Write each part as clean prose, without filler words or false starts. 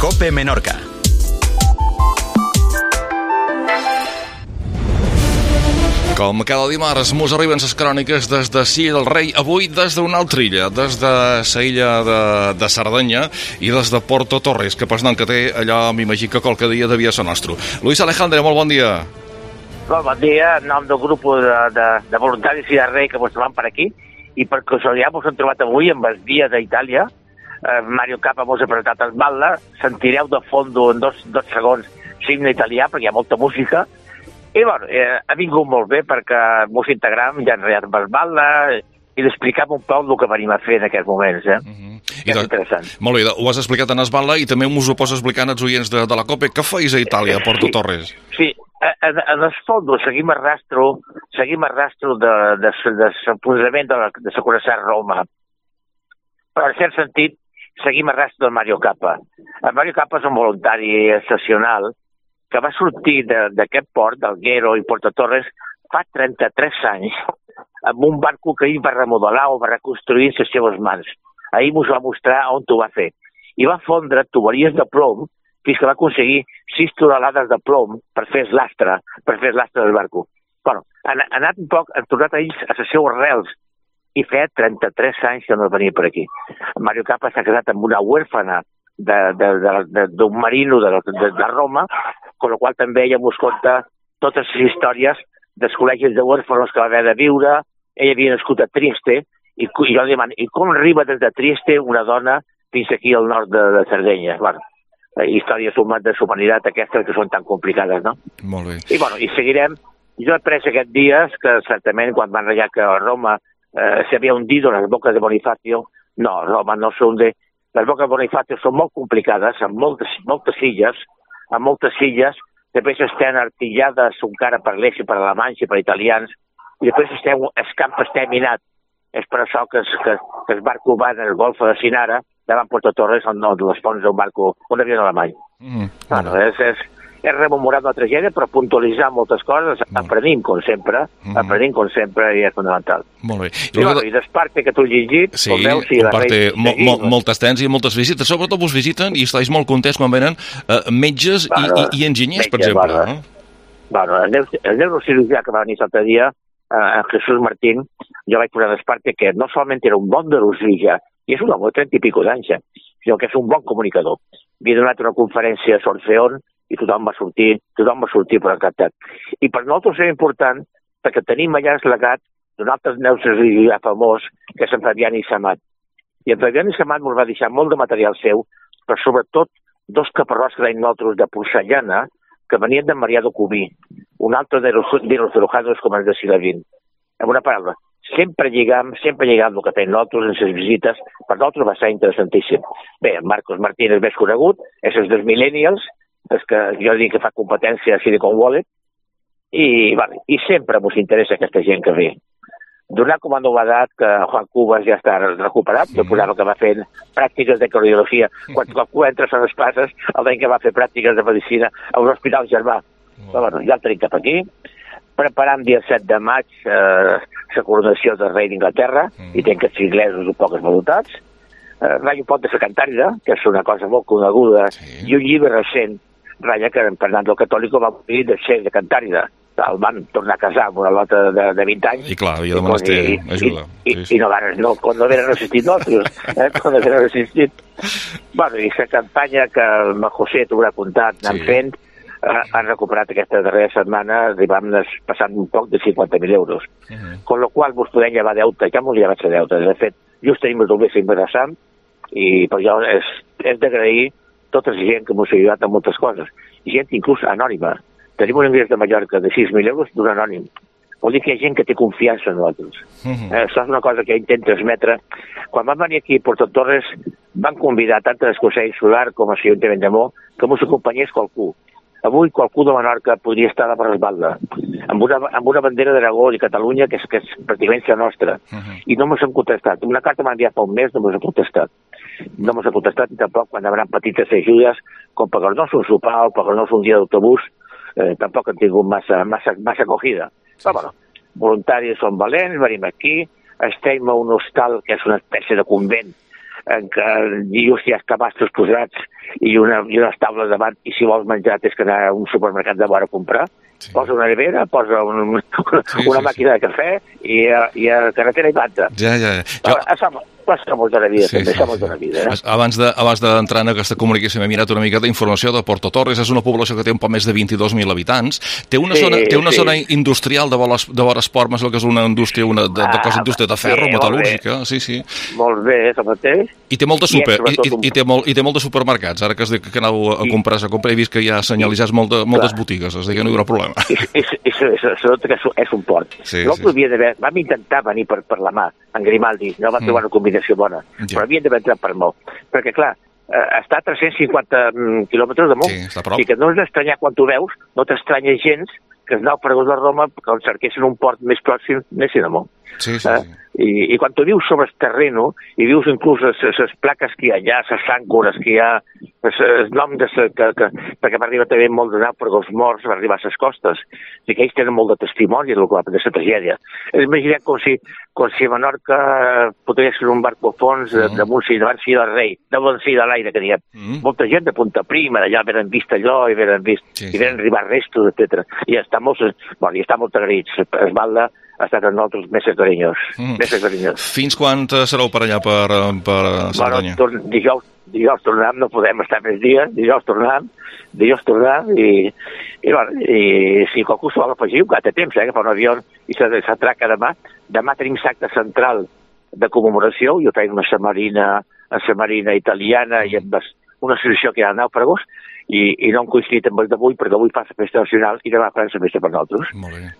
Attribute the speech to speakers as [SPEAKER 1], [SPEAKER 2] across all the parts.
[SPEAKER 1] COPE Menorca. Com cada dimarts, mos arriben les cròniques des de Silla del Rei, avui des d'una altra illa, des de la illa de Sardenya i des de Porto Torres, que pas nom que té allò, m'imagino que qualque dia devia ser nostre. Luis Alejandre, molt bon dia.
[SPEAKER 2] Bon dia, en nom del grup de voluntaris Silla del Rei que vos trobam per aquí, i per casualitat vos hem trobat avui amb el dia d'Itàlia. Mario Cappa vos ha presentat el Balla, sentireu de fondo en dos segons l'himne italià, perquè hi ha molta música. I bueno, ha vingut molt bé perquè mos integram ja en realitat amb el Balla i d'explicar un poc el que venim a fer en aquests moments. És interessant.
[SPEAKER 1] Molt bé, ho has explicat en el Balla i també us ho pots explicar als oients de la COPE. Què feis a Itàlia, a Porto Torres?
[SPEAKER 2] Sí, en el fons seguim el rastro del posament de la Curaçà a Roma. Però en cert sentit, seguim el rastro del Mario Cappa. El Mario Cappa és un voluntari excepcional que va sortir d'aquest port, d'Alghero i Porto Torres, fa 33 anys, amb un barco que ell va remodelar o va reconstruir en les seves mans. Ahir ens va mostrar on ho va fer. I va fondre tuberies de plom fins que va aconseguir 6 tonelades de plom per fer l'astre del barco. Bueno, han anat un poc, han tornat a ells a les seues arrels i feia 33 anys que no venia per aquí. Mario Cappa s'ha casat amb una huérfana d'un marino de Roma, con lo qual també ella ens conta totes les històries dels col·legis de huérfanos que va haver de viure. Ella havia nascut a Trieste, i jo li demano, i com arriba des de Trieste una dona fins aquí al nord de Sardenya? Bueno, històries de humanitat aquestes que són tan complicades, no?
[SPEAKER 1] Molt bé.
[SPEAKER 2] I bueno, i seguirem. Jo he pres aquests dies que certament quan van rellar que Roma s'havia hundido en les boques de Bonifacio. No, Roma no s'ha hunde. Les boques de Bonifacio són molt complicades, amb moltes illes, després estan artillades encara per l'est i per alemany i per italians, i després el camp està minat. És per això que el barco va en el golf de Sinara, davant Porto Torres, on les ponts d'un barco, un avió alemany. Bueno, és rememorar una tragèdia, però puntualitzar moltes coses, aprenim com sempre, i és fundamental.
[SPEAKER 1] Molt bé.
[SPEAKER 2] I d'Esparte, que tu has llegit,
[SPEAKER 1] sí, moltes tens i moltes visites, sobretot vos visiten i estàs molt contents quan venen metges i enginyers, per exemple.
[SPEAKER 2] Bueno, el neurocirurgià que va venir l'altre dia, en Jesús Martín, jo vaig posar d'Esparte que no solament era un bon neurocirurgià, i és un home de 30 i pico d'anys, sinó que és un bon comunicador. Havia donat una conferència a Sorceón i tothom va sortir per encantat. I per nosaltres és important perquè tenim allà el legat d'un altre neurocirurgià famós, que és en Fabiani Samat. I en Fabiani Samat ens va deixar molt de material seu, però sobretot 2 caparrots que tenim nosaltres de porcellana que venien de Marià de Cubí, un altre de los cirujanos com el de segle XX. En una paraula, sempre lligam el que tenim nosaltres en les visites, per nosaltres va ser interessantíssim. Bé, en Marcos Martínez més conegut, és els dels millennials, és que jo dic que fa competència a Silicon Valley, i sempre ens interessa aquesta gent que ve. Donar com a novedat que Juan Cubas ja està recuperat, jo posava que va fer pràctiques de cardiologia, quan entra a les passes, el d'any que va fer pràctiques de medicina a un hospital germà. Però bueno, ja el tenim cap aquí, preparant dia 7 de maig la coronació del rei d'Inglaterra, i tenc aquests inglesos un poc esvalutats, ratlla un poc de la Cantàrida, que és una cosa molt coneguda, i un llibre recent, ratlla que en Fernando Católico va morir de ser de Cantàrida. El van tornar a casar amb una lota de 20 anys.
[SPEAKER 1] I clar, havia de menester ajuda.
[SPEAKER 2] I quan no havien resistit nosaltres, quan no havien resistit. Bueno, i la campanya que el José t'ho haurà contat, anant fent, han recuperat aquesta darrera setmana, arribant passant un poc de 50.000 euros. Con lo qual vos podem llevar deute, ja m'ho llevat la deute. De fet, just tenim el doble interessant, i per això és d'agrair tota la gent que m'ha ajudat en moltes coses. Gent inclús anònima. Tenim un ingrés de Mallorca de 6.000 euros d'un anònim. Vol dir que hi ha gent que té confiança en nosaltres. Això és una cosa que intento transmetre. Quan vam venir aquí a Porto Torres, van convidar tant el Consell Solar com a l'Ajuntament de Mó que mos acompanyés qualcú. Avui qualcú de Menorca podria estar a la Barrasbalda, amb una bandera d'Aragó i Catalunya que és pràcticament la nostra. I no mos han contestat. Una carta m'ha enviat fa un mes, no mos ha contestat. No mos ha contestat ni tampoc quan hauran petites ajudes, com pagar-nos un sopar o pagar-nos un dia d'autobús, tampoc han tingut massa acogida. Però bueno, voluntaris són valents, venim aquí, estem a un hostal que és una espècie de convent en què just hi ha cabastos posats i unes taules davant, i si vols menjar tens que anar a un supermercat de vora a comprar. Sí. Posa una nevera, posa una màquina de cafè i a carretera i banda.
[SPEAKER 1] Ja.
[SPEAKER 2] Això molt de la vida, també, això molt de la vida.
[SPEAKER 1] Abans d'entrar en aquesta comunicació, m'he mirat una mica d'informació de Porto Torres. És una població que té un poc més de 22.000 habitants. Té una zona industrial de vora esport, que és una indústria, indústria de ferro, metal·lúrgica. Sí.
[SPEAKER 2] Molt bé, és el mateix.
[SPEAKER 1] I té molt de supermercats. Ara que has dit que aneu a comprar, he vist que hi ha senyalitzats moltes botigues, és a dir, que no hi haurà problema.
[SPEAKER 2] És un port. Vam intentar venir per la mà, en Grimaldi, no va trobar una combinació bona, però havien d'haver entrat per molt. Perquè, clar, està a 350 quilòmetres de molt.
[SPEAKER 1] Sí, està a prop.
[SPEAKER 2] I que no és d'estranyar quan tu veus, no t'estranya gens que els nàufragos de Roma, que cerquessin un port més pròxim, anessin a molt.
[SPEAKER 1] Sí.
[SPEAKER 2] I quan tu vius sobre el terreno i vius inclús les plaques que hi ha allà, les àncores que hi ha, el nom perquè va arribar també molt de nàufragos morts, va arribar a les costes, i que ells tenen molt de testimoni de la tragèdia. Imaginem com si a Menorca podria ser un barco a fons damunt davant del rei, damunt de l'aire, que diguem. Molta gent de Punta Prima, d'allà veren vist allò i veren arribar restos, etc. I està molt agraïts. Esbalda ha estat amb nosaltres més carinyós.
[SPEAKER 1] Fins quan sereu per allà, per Cerdanya?
[SPEAKER 2] Dijous tornem, no podem estar més dies, dijous tornem, i si qualcú s'ho vol afegir, que té temps, agafar un avió i s'atraca demà. Demà tenim l'acte central de commemoració, jo traic una submarina italiana i amb una associació que hi ha de nàufragos, i no hem coincidit amb el d'avui, perquè avui fa la festa nacional i demà fa la festa per nosaltres.
[SPEAKER 1] Molt bé.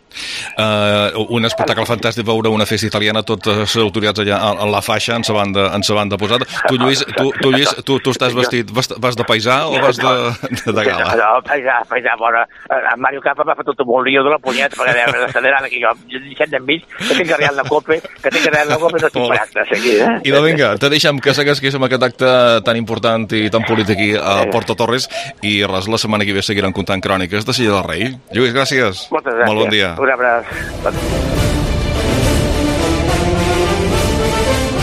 [SPEAKER 1] Un espectacle fantàstic, veure una festa italiana, totes les autoritats allà a la faixa, en sa banda posada. Tu, Lluís, tu estàs vestit, vas de paisà o vas de gala?
[SPEAKER 2] No, paisà, bona. En Mario Capa m'ha fet tot un lío de la punyeta, perquè de l'accelerant aquí, jo deixant d'enmig, que tinc que real la copa, no estic parat de seguida.
[SPEAKER 1] I vinga, te deixem que segueix amb aquest acte tan important i tan polític aquí a Porto Torres, i res, la setmana que ve seguiran contant cròniques de Silla del Rei. Lluís, gràcies.
[SPEAKER 2] Moltes gràcies.
[SPEAKER 1] Molt bon dia.
[SPEAKER 2] Un abraç.